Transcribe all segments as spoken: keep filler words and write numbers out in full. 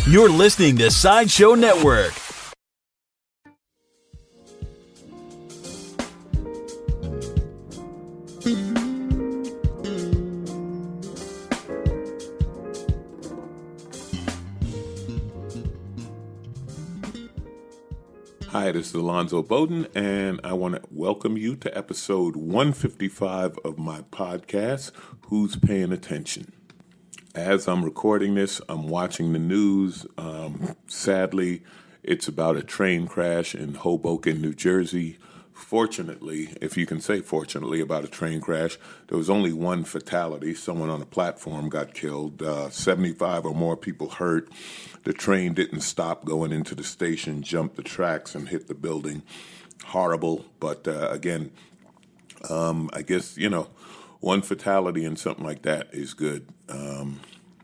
You're listening to Sideshow Network. Hi, this is Alonzo Bowden, and I want to welcome you to episode one fifty-five of my podcast, Who's Paying Attention? As I'm recording this, I'm watching the news. Um, sadly, it's about a train crash in Hoboken, New Jersey. Fortunately, if you can say fortunately about a train crash, there was only one fatality. Someone on a platform got killed. Uh, seventy-five or more people hurt. The train didn't stop going into the station, jumped the tracks, and hit the building. Horrible, but uh, again, um, I guess, you know, one fatality and something like that is good. Um,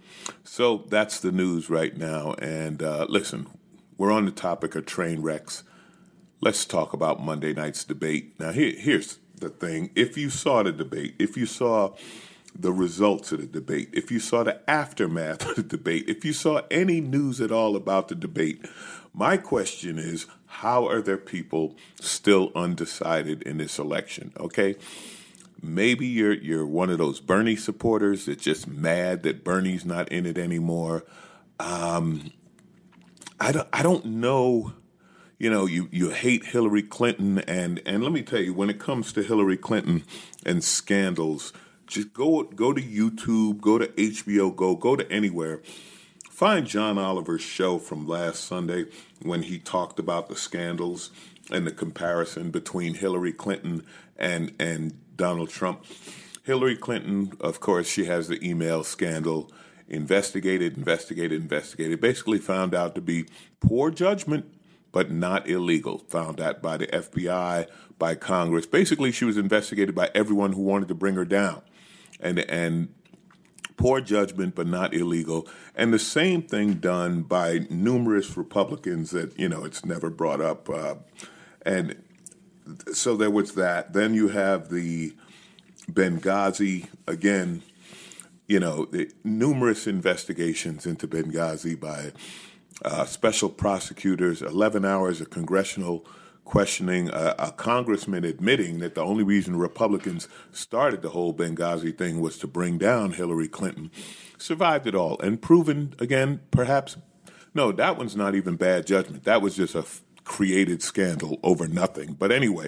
so that's the news right now. And uh, listen, we're on the topic of train wrecks. Let's talk about Monday night's debate. Now, here, here's the thing. If you saw the debate, if you saw the results of the debate, if you saw the aftermath of the debate, if you saw any news at all about the debate, my question is, how are there people still undecided in this election? Okay? Maybe you're you're one of those Bernie supporters that's just mad that Bernie's not in it anymore. Um, I don't I don't know. You know, you, you hate Hillary Clinton, and, and let me tell you, when it comes to Hillary Clinton and scandals, just go go to YouTube, go to H B O Go, go to anywhere. Find John Oliver's show from last Sunday when he talked about the scandals and the comparison between Hillary Clinton and and Donald Trump. Hillary Clinton, of course, she has the email scandal, investigated, investigated, investigated, basically found out to be poor judgment, but not illegal. Found out by the F B I, by Congress. Basically, she was investigated by everyone who wanted to bring her down. And and poor judgment, but not illegal. And the same thing done by numerous Republicans that, you know, it's never brought up. Uh, and so there was that. Then you have the Benghazi, again, you know, the numerous investigations into Benghazi by uh, special prosecutors, eleven hours of congressional questioning, uh, a congressman admitting that the only reason Republicans started the whole Benghazi thing was to bring down Hillary Clinton. Survived it all and proven, again, perhaps, no, that one's not even bad judgment. That was just a f- created scandal over nothing. But anyway,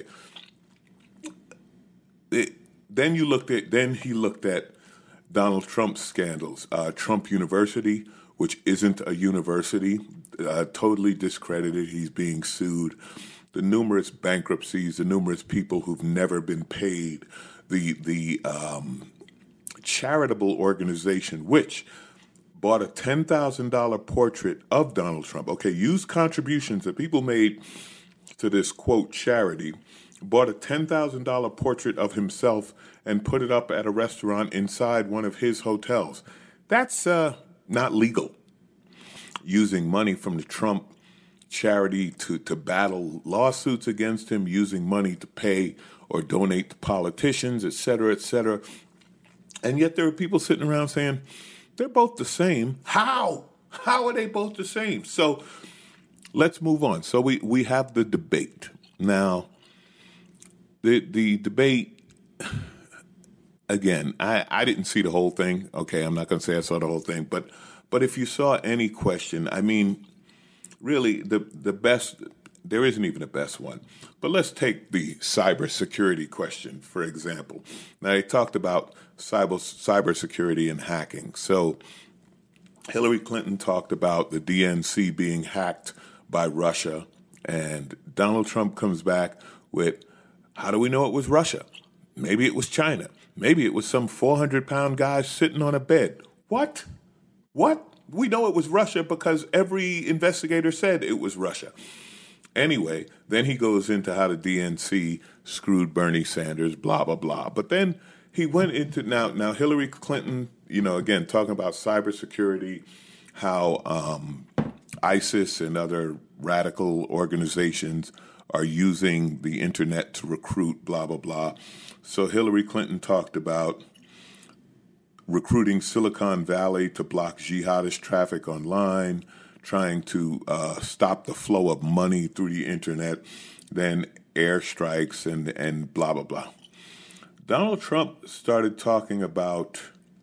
it, then you looked at, then he looked at Donald Trump's scandals. Uh, Trump University, which isn't a university, uh, totally discredited. He's being sued. The numerous bankruptcies, the numerous people who've never been paid, the the um, charitable organization which bought a ten thousand dollars portrait of Donald Trump. Okay, used contributions that people made to this, quote, charity, bought a ten thousand dollars portrait of himself and put it up at a restaurant inside one of his hotels. That's uh, not legal. Using money from the Trump charity to, to battle lawsuits against him, using money to pay or donate to politicians, et cetera, et cetera. And yet there are people sitting around saying, they're both the same. How? How are they both the same? So let's move on. So we, we have the debate. Now, the the debate, again, I, I didn't see the whole thing. Okay, I'm not going to say I saw the whole thing. But but if you saw any question, I mean, really, the the best, there isn't even a best one. But let's take the cybersecurity question, for example. Now, they talked about cyber cybersecurity and hacking. So Hillary Clinton talked about the D N C being hacked by Russia, and Donald Trump comes back with, how do we know it was Russia? Maybe it was China. Maybe it was some four hundred pound guy sitting on a bed. What? What? We know it was Russia because every investigator said it was Russia. Anyway, then he goes into how the D N C screwed Bernie Sanders, blah, blah, blah. But then he went into, now, now Hillary Clinton, you know, again, talking about cybersecurity, how um, ISIS and other radical organizations are using the internet to recruit, blah, blah, blah. So Hillary Clinton talked about recruiting Silicon Valley to block jihadist traffic online, trying to uh, stop the flow of money through the internet, then airstrikes and, and blah, blah, blah. Donald Trump started talking about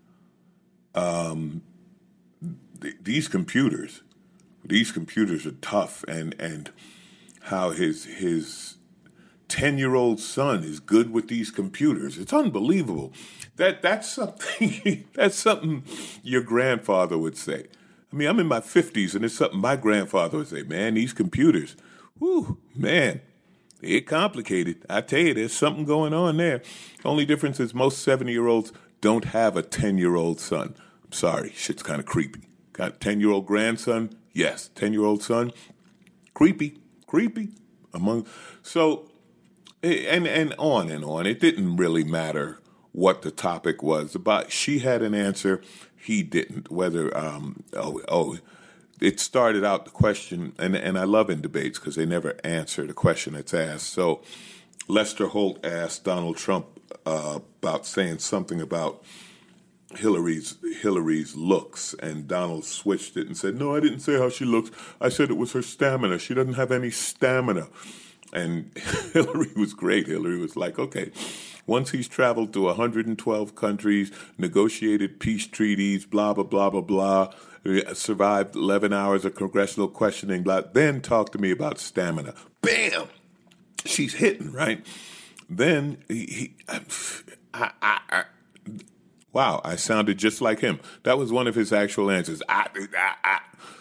um, th- these computers. These computers are tough, and, and how his his ten-year-old son is good with these computers. It's unbelievable. That that's something that's something your grandfather would say. I mean, I'm in my fifties, and it's something my grandfather would say. Man, these computers, whew, man, they're complicated. I tell you, there's something going on there. Only difference is most seventy-year-olds don't have a ten-year-old son. I'm sorry, shit's kind of creepy. Got a ten-year-old grandson? Yes. ten-year-old son? Creepy. Creepy. Among so, and and on and on. It didn't really matter what the topic was about. She had an answer. He didn't. Whether, um, oh, oh, it started out the question, and, and I love in debates because they never answer the question that's asked. So Lester Holt asked Donald Trump uh, about saying something about Hillary's Hillary's looks, and Donald switched it and said, no, I didn't say how she looks. I said it was her stamina. She doesn't have any stamina. And Hillary was great. Hillary was like, okay, once he's traveled to one hundred twelve countries, negotiated peace treaties, blah, blah, blah, blah, blah, survived eleven hours of congressional questioning, blah, then talk to me about stamina. Bam! She's hitting, right? Then he, he I, I, I, wow, I sounded just like him. That was one of his actual answers. I, I, I.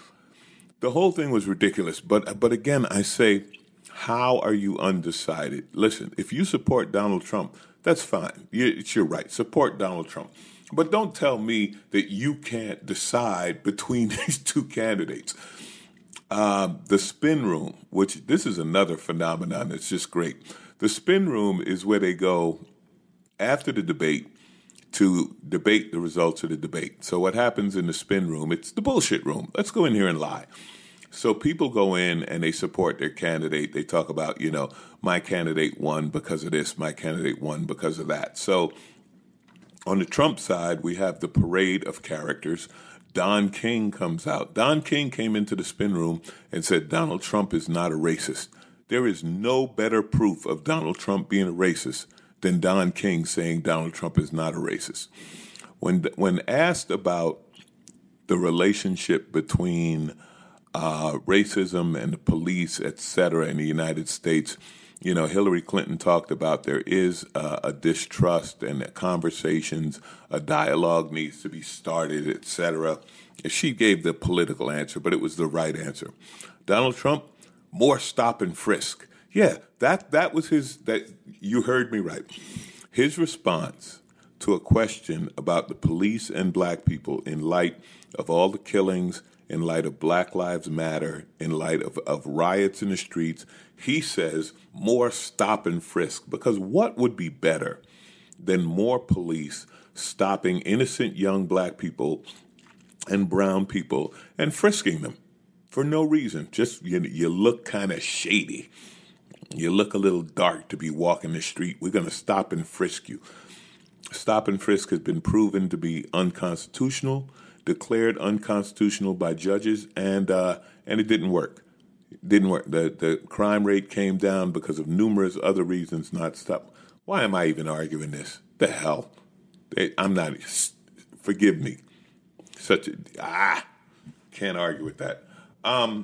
The whole thing was ridiculous. But but again, I say, how are you undecided? Listen, if you support Donald Trump, that's fine. You, it's your right. Support Donald Trump. But don't tell me that you can't decide between these two candidates. Uh, the spin room, which this is another phenomenon that's just great. The spin room is where they go after the debate to debate the results of the debate. So what happens in the spin room, it's the bullshit room. Let's go in here and lie. So people go in and they support their candidate. They talk about, you know, my candidate won because of this, my candidate won because of that. So on the Trump side, we have the parade of characters. Don King comes out. Don King came into the spin room and said Donald Trump is not a racist. There is no better proof of Donald Trump being a racist than Don King saying Donald Trump is not a racist. When when asked about the relationship between uh, racism and the police, et cetera, in the United States, you know, Hillary Clinton talked about there is uh, a distrust and that conversations, a dialogue needs to be started, et cetera. She gave the political answer, but it was the right answer. Donald Trump, more stop and frisk. Yeah, that that was his, that you heard me right. His response to a question about the police and black people in light of all the killings, in light of Black Lives Matter, in light of, of riots in the streets, he says more stop and frisk. Because what would be better than more police stopping innocent young black people and brown people and frisking them for no reason? Just you, you look kind of shady. You look a little dark to be walking the street. We're going to stop and frisk you. Stop and frisk has been proven to be unconstitutional, declared unconstitutional by judges, and uh, and it didn't work. It didn't work. The the crime rate came down because of numerous other reasons not stop. Why am I even arguing this? The hell? I'm not. Forgive me. Such a ah, can't argue with that. Um,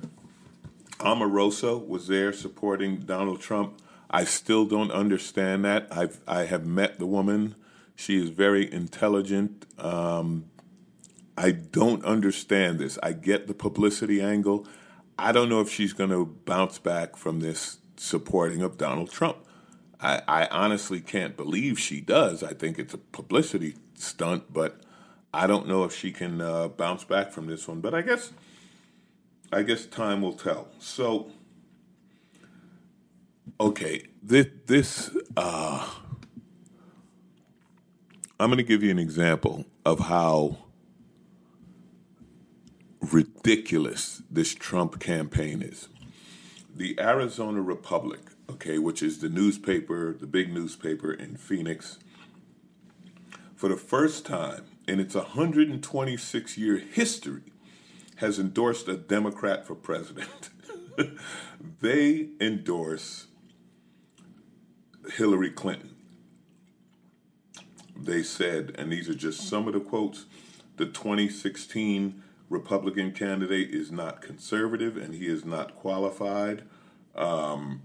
Omarosa was there supporting Donald Trump. I still don't understand that. I've I have met the woman. She is very intelligent. Um, I don't understand this. I get the publicity angle. I don't know if she's going to bounce back from this supporting of Donald Trump. I, I honestly can't believe she does. I think it's a publicity stunt, but I don't know if she can uh, bounce back from this one. But I guess, I guess time will tell. So, okay, this, this uh, I'm going to give you an example of how ridiculous this Trump campaign is. The Arizona Republic, okay, which is the newspaper, the big newspaper in Phoenix, for the first time in its one hundred twenty-six year history, has endorsed a Democrat for president. They endorse Hillary Clinton. They said, and these are just some of the quotes, the twenty sixteen Republican candidate is not conservative and he is not qualified. Um,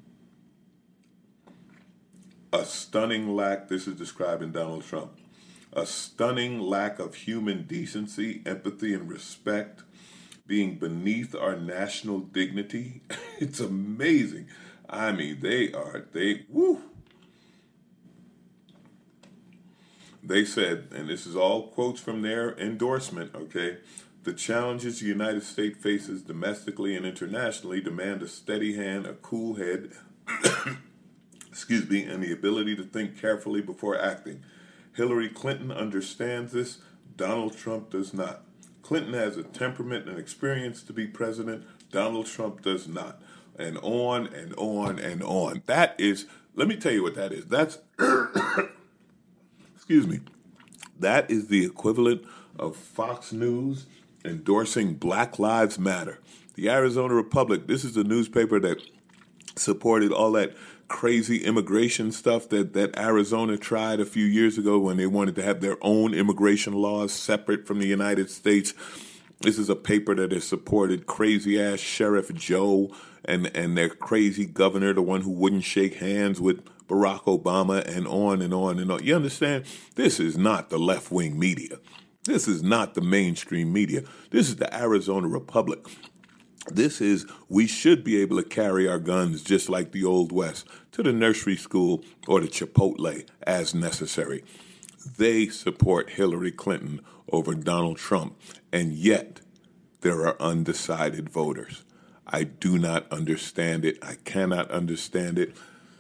a stunning lack, this is describing Donald Trump, a stunning lack of human decency, empathy, and respect, being beneath our national dignity. It's amazing. I mean, they are, they, woo. They said, and this is all quotes from their endorsement, okay, the challenges the United States faces domestically and internationally demand a steady hand, a cool head, excuse me, and the ability to think carefully before acting. Hillary Clinton understands this. Donald Trump does not. Clinton has a temperament and experience to be president. Donald Trump does not. And on and on and on. That is, let me tell you what that is. That's, excuse me, that is the equivalent of Fox News endorsing Black Lives Matter. The Arizona Republic, this is a newspaper that supported all that crazy immigration stuff that, that Arizona tried a few years ago when they wanted to have their own immigration laws separate from the United States. This is a paper that has supported crazy-ass Sheriff Joe and, and their crazy governor, the one who wouldn't shake hands with Barack Obama, and on and on and on. You understand? This is not the left-wing media. This is not the mainstream media. This is the Arizona Republic. This is, we should be able to carry our guns just like the Old West to the nursery school or the Chipotle as necessary. They support Hillary Clinton over Donald Trump, and yet there are undecided voters. I do not understand it. I cannot understand it.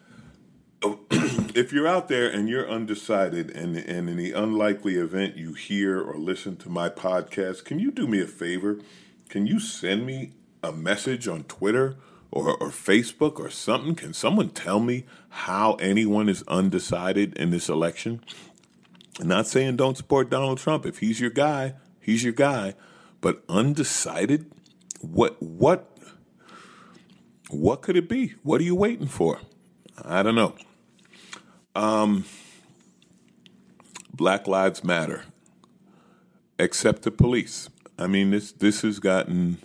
If you're out there and you're undecided, and, and in the unlikely event you hear or listen to my podcast, can you do me a favor? Can you send me a message on Twitter or, or Facebook or something? Can someone tell me how anyone is undecided in this election? I'm not saying don't support Donald Trump. If he's your guy, he's your guy. But undecided? What what what could it be? What are you waiting for? I don't know. Um, Black Lives Matter. Except the police. I mean, this this has gotten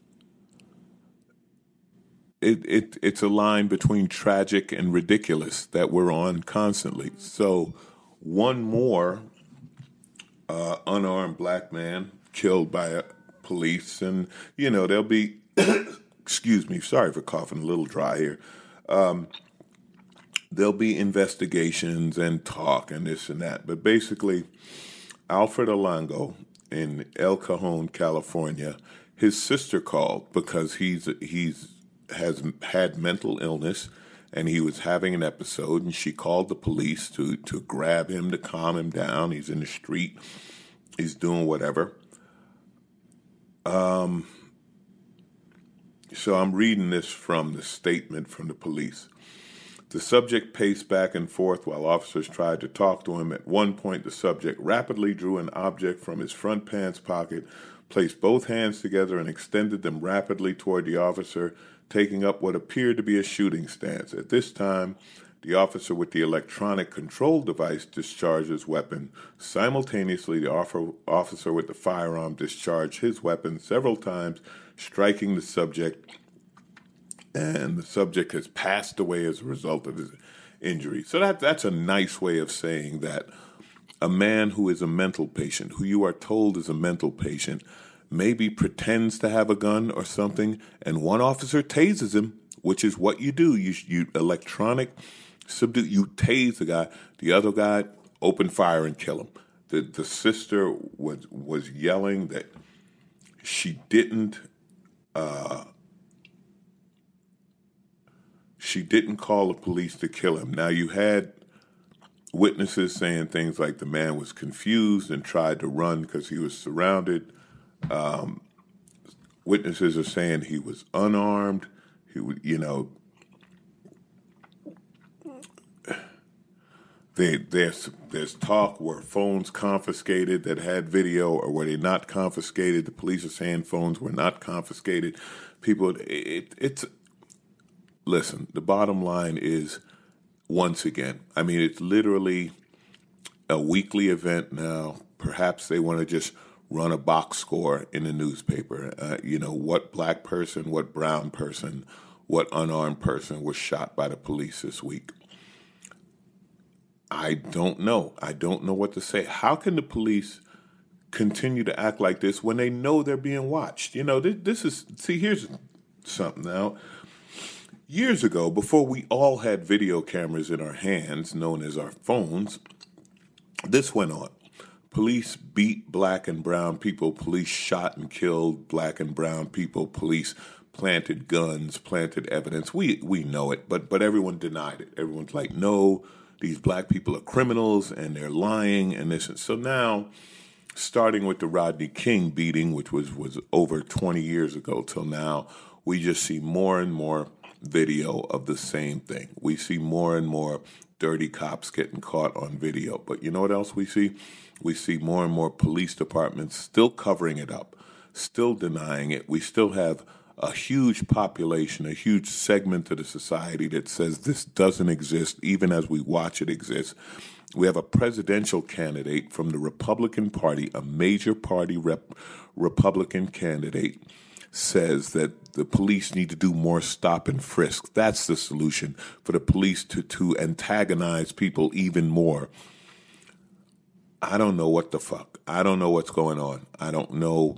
it it it's a line between tragic and ridiculous that we're on constantly. So one more uh, unarmed black man killed by a police, and you know there'll be excuse me, sorry for coughing, a little dry here. Um, there'll be investigations and talk and this and that, but basically, Alfred Alango in El Cajon, California, his sister called because he's he's has had mental illness and he was having an episode, and she called the police to to grab him, to calm him down. He's in the street, he's doing whatever. Um. So I'm reading this from the statement from the police. The subject paced back and forth while officers tried to talk to him. At one point, the subject rapidly drew an object from his front pants pocket, placed both hands together, and extended them rapidly toward the officer, taking up what appeared to be a shooting stance. At this time, the officer with the electronic control device discharged his weapon. Simultaneously, the officer with the firearm discharged his weapon several times, striking the subject, and the subject has passed away as a result of his injury. So that that's a nice way of saying that a man who is a mental patient, who you are told is a mental patient, maybe pretends to have a gun or something, and one officer tases him, which is what you do. You you electronic subdue, you tase the guy. The other guy open fire and kill him. The the sister was was yelling that she didn't. Uh, she didn't call the police to kill him. Now, you had witnesses saying things like the man was confused and tried to run because he was surrounded. Um, witnesses are saying he was unarmed. He would, you know, they, there's there's talk were phones confiscated that had video, or were they not confiscated? The police are saying phones were not confiscated. People, it, it's listen. The bottom line is, once again, I mean, it's literally a weekly event now. Perhaps they want to just run a box score in the newspaper. Uh, you know, what black person, what brown person, what unarmed person was shot by the police this week. I don't know. I don't know what to say. How can the police continue to act like this when they know they're being watched? You know, this, this is, see, here's something now. Years ago, before we all had video cameras in our hands, known as our phones, this went on. Police beat black and brown people. Police shot and killed black and brown people. Police planted guns, planted evidence. We we know it, but but everyone denied it. Everyone's like, no, these black people are criminals and they're lying and this. And so now, starting with the Rodney King beating, which was, was over twenty years ago till now, we just see more and more video of the same thing. We see more and more dirty cops getting caught on video. But you know what else we see? We see more and more police departments still covering it up, still denying it. We still have a huge population, a huge segment of the society that says this doesn't exist, even as we watch it exist. We have a presidential candidate from the Republican Party, a major party rep, Republican candidate, says that the police need to do more stop and frisk. That's the solution, for the police to, to antagonize people even more. I don't know what the fuck. I don't know what's going on. I don't know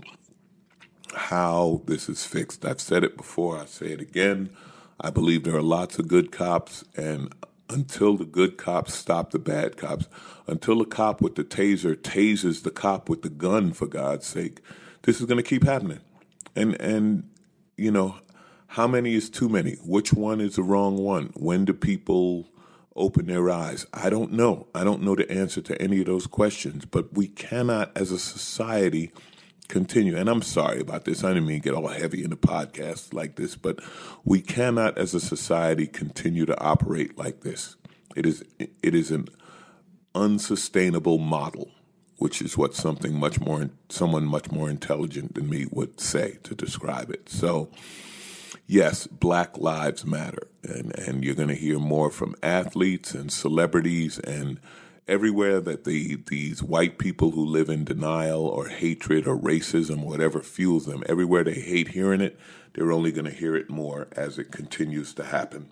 how this is fixed. I've said it before. I say it again. I believe there are lots of good cops, and until the good cops stop the bad cops, until the cop with the taser tases the cop with the gun, for God's sake, this is going to keep happening. And, and you know, how many is too many? Which one is the wrong one? When do people open their eyes? I don't know. I don't know the answer to any of those questions, but we cannot, as a society, continue. And I'm sorry about this. I didn't mean to get all heavy in the podcast like this, but we cannot, as a society, continue to operate like this. It is, it is an unsustainable model, which is what something much more, someone much more intelligent than me would say to describe it. So, yes, Black Lives Matter, and, and you're going to hear more from athletes and celebrities and everywhere that the these white people who live in denial or hatred or racism, whatever fuels them, everywhere they hate hearing it, they're only going to hear it more as it continues to happen.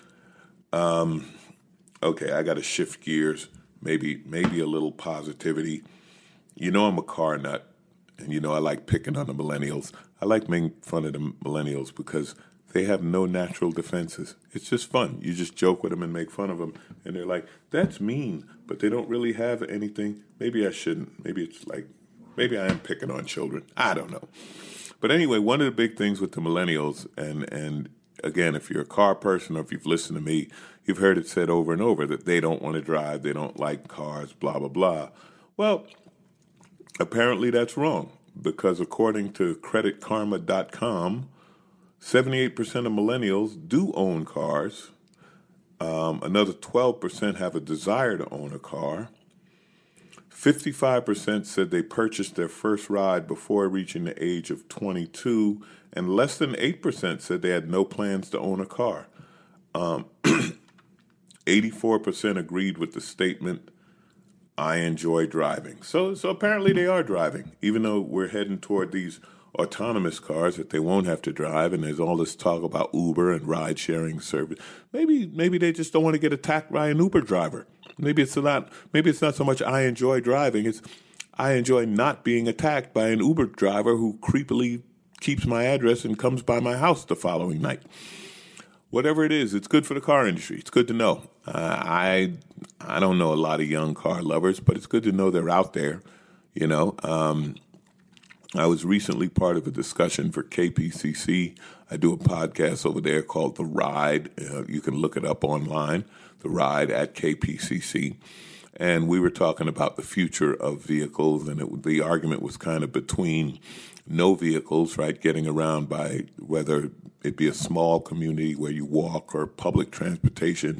Um, okay, I got to shift gears, maybe maybe a little positivity. You know I'm a car nut, and you know I like picking on the millennials. I like making fun of the millennials because they have no natural defenses. It's just fun. You just joke with them and make fun of them, and they're like, that's mean, but they don't really have anything. Maybe I shouldn't. Maybe it's like, maybe I am picking on children. I don't know. But anyway, one of the big things with the millennials, and, and again, if you're a car person or if you've listened to me, you've heard it said over and over that they don't want to drive, they don't like cars, blah, blah, blah. Well, apparently that's wrong, because according to credit karma dot com, seventy-eight percent of millennials do own cars. Um, another twelve percent have a desire to own a car. fifty-five percent said they purchased their first ride before reaching the age of twenty-two, and less than eight percent said they had no plans to own a car. Um, eighty-four percent agreed with the statement, I enjoy driving. So, so apparently they are driving, even though we're heading toward these autonomous cars that they won't have to drive, and there's all this talk about Uber and ride-sharing service. Maybe, maybe they just don't want to get attacked by an Uber driver. Maybe it's not. Maybe it's not so much I enjoy driving. It's I enjoy not being attacked by an Uber driver who creepily keeps my address and comes by my house the following night. Whatever it is, it's good for the car industry. It's good to know. Uh, I I don't know a lot of young car lovers, but it's good to know they're out there. You know. Um, I was recently part of a discussion for K P C C. I do a podcast over there called The Ride. Uh, you can look it up online, The Ride at K P C C. And we were talking about the future of vehicles, and it, the argument was kind of between no vehicles, right, getting around by whether it be a small community where you walk or public transportation,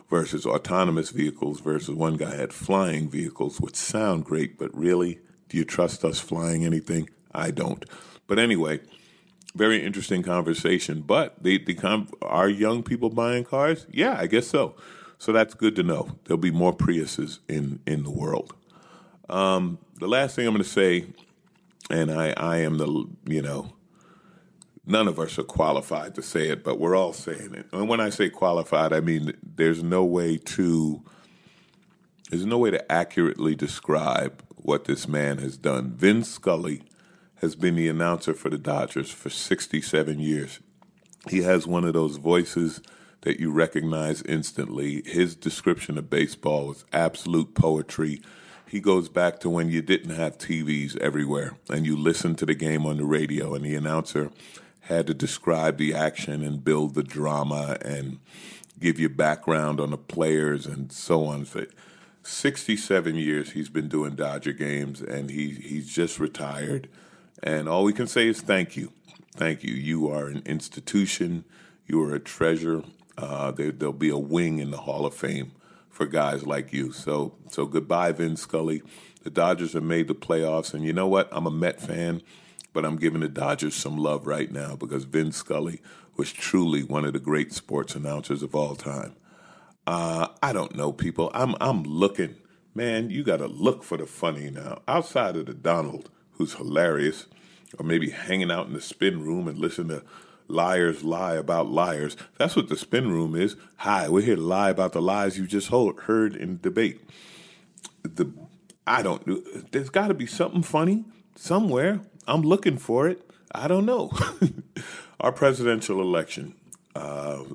versus autonomous vehicles versus one guy had flying vehicles, which sound great, but really, do you trust us flying anything? I don't. But anyway, very interesting conversation. But the, the are young people buying cars? Yeah, I guess so. So that's good to know. There'll be more Priuses in, in the world. Um, the last thing I'm going to say, and I, I am the, you know, none of us are qualified to say it, but we're all saying it. And when I say qualified, I mean there's no way to there's no way to accurately describe what this man has done. Vin Scully has been the announcer for the Dodgers for sixty-seven years. He has one of those voices that you recognize instantly. His description of baseball was absolute poetry. He goes back to when you didn't have T Vs everywhere and you listened to the game on the radio and the announcer had to describe the action and build the drama and give you background on the players and so on. So sixty-seven years he's been doing Dodger games, and he he's just retired. And all we can say is thank you. Thank you. You are an institution. You are a treasure. Uh, there, there'll be a wing in the Hall of Fame for guys like you. So, so goodbye, Vin Scully. The Dodgers have made the playoffs, and you know what? I'm a Met fan, but I'm giving the Dodgers some love right now because Vin Scully was truly one of the great sports announcers of all time. Uh, I don't know, people. I'm I'm looking. Man, you got to look for the funny now. Outside of the Donald, who's hilarious, or maybe hanging out in the spin room and listen to liars lie about liars. That's what the spin room is. Hi, we're here to lie about the lies you just heard in debate. The I don't. There's got to be something funny somewhere. I'm looking for it. I don't know. Our presidential election. Uh,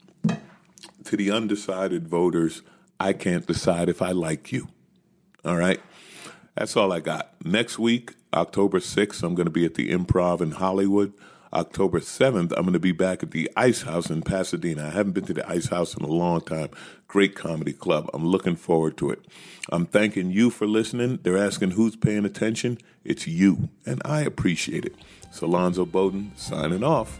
to the undecided voters, I can't decide if I like you. All right? That's all I got. Next week, October sixth, I'm going to be at the Improv in Hollywood. October seventh, I'm going to be back at the Ice House in Pasadena. I haven't been to the Ice House in a long time. Great comedy club. I'm looking forward to it. I'm thanking you for listening. They're asking who's paying attention. It's you, and I appreciate it. It's Alonzo Bowden signing off.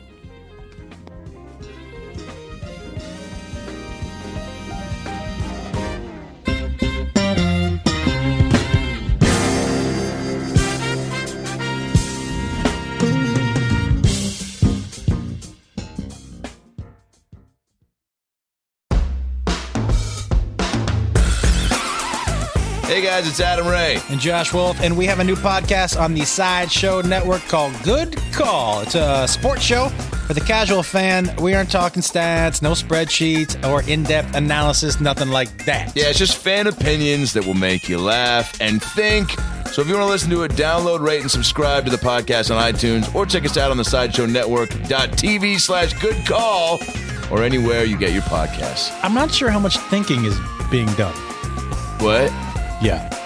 Hey guys, it's Adam Ray. And Josh Wolf, and we have a new podcast on the Sideshow Network called Good Call. It's a sports show for the casual fan. We aren't talking stats, no spreadsheets, or in-depth analysis, nothing like that. Yeah, it's just fan opinions that will make you laugh and think. So if you want to listen to it, download, rate, and subscribe to the podcast on iTunes, or check us out on the sideshow network dot t v slash good call, or anywhere you get your podcasts. I'm not sure how much thinking is being done. What? Yeah.